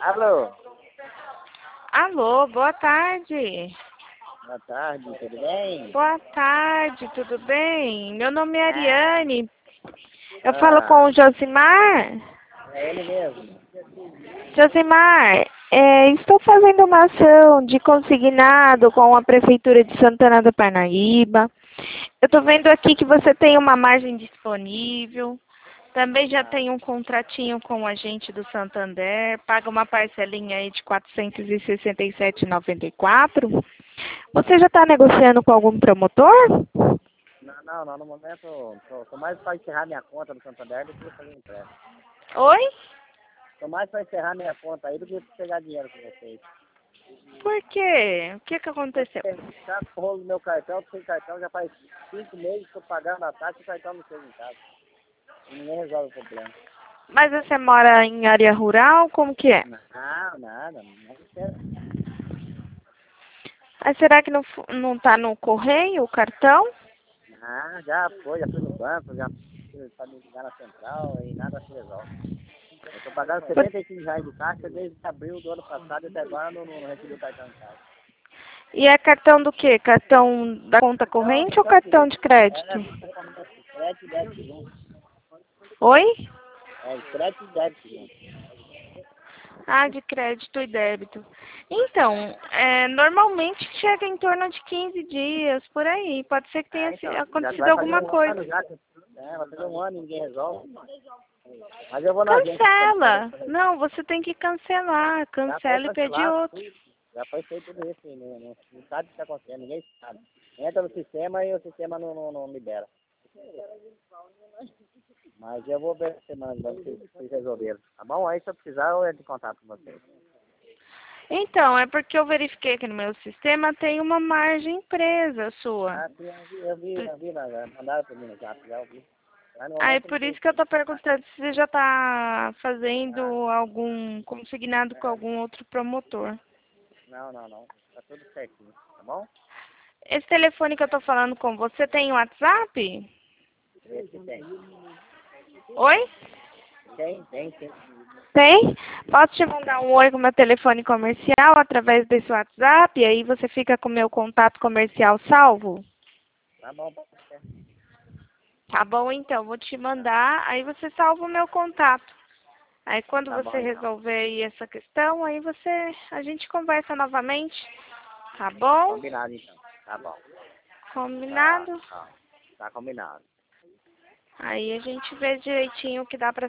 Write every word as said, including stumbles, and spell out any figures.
Alô? Alô, boa tarde. Boa tarde, tudo bem? Boa tarde, tudo bem? Meu nome é Ah, Ariane. Eu falo ah, com o Josimar. é ele mesmo. Josimar, é, estou fazendo uma ação de consignado com a Prefeitura de Santana do Parnaíba. Eu estou vendo aqui que você tem uma margem disponível. Também já Ah, tem um contratinho com o agente do Santander. Paga uma parcelinha aí de quatrocentos e sessenta e sete reais e noventa e quatro centavos. Você já está negociando com algum promotor? não, não, não, no momento, tô, tô mais para encerrar minha conta no Santander do que fazer empréstimo. Oi? Tô mais para encerrar minha conta aí do que pegar dinheiro com vocês. Por quê? O que que aconteceu? Porque tá com o rolo do meu cartão, sem cartão, já faz cinco meses que eu tô pagando a taxa e o cartão não chega em casa. E ninguém resolve o problema. Mas você mora em área rural? Como que é? Não, nada, não quero. Mas será que não, fu- não tá no correio o cartão? Ah, já foi, já fui no banco, já fui para me ligar na central e nada se resolve. Eu tô pagando Por- setenta e cinco reais de taxa desde abril do ano passado e até agora não, não recebi o cartão em casa. E é cartão do quê? Cartão da conta Então, corrente ou cartão de cartão de crédito? é, crédito e débito junto. Oi? É, crédito e débito junto. Ah, de crédito e débito. Então, é, normalmente chega em torno de quinze dias, por aí. Pode ser que É, tenha se- então, já acontecido vai fazer alguma um coisa. ano já. que- É, vai fazer um ano e ninguém resolve. Mas eu vou na agência do Cancela! Santander. Não, você tem que cancelar. Já foi Cancela e pedir cancelado, outro. tudo. Já foi feito tudo isso, não, não, não sabe o que está acontecendo, ninguém sabe. Entra no sistema e o sistema não, não, não libera. Mas eu vou ver essa semana, vamos ver se vocês resolveram. Tá bom? Aí se eu precisar, eu entro em contato com vocês. Então, é porque eu verifiquei aqui no meu sistema tem uma margem presa sua. Ah, sim, eu vi, eu vi, eu vi, lá, já mandaram para mim no zap, já ouvi. Mas no Aí momento não por tem. isso que eu tô perguntando se você já está fazendo Ah, algum consignado com é, algum outro promotor. não, não, não. Tá tudo certinho, tá bom? Esse telefone que eu tô falando com você tem WhatsApp? Esse tem. Oi? Tem, tem, tem. Tem? Posso te mandar um oi com meu telefone comercial através desse WhatsApp? E aí você fica com meu contato comercial salvo? Tá bom, pode ser. Tá bom, então, vou te mandar, aí você salva o meu contato. Aí quando Tá bom você então. resolver aí essa questão, aí você, a gente conversa novamente, tá bom? Combinado então. Tá bom. Tá, Combinado? tá. Tá combinado. Aí a gente vê direitinho o que dá pra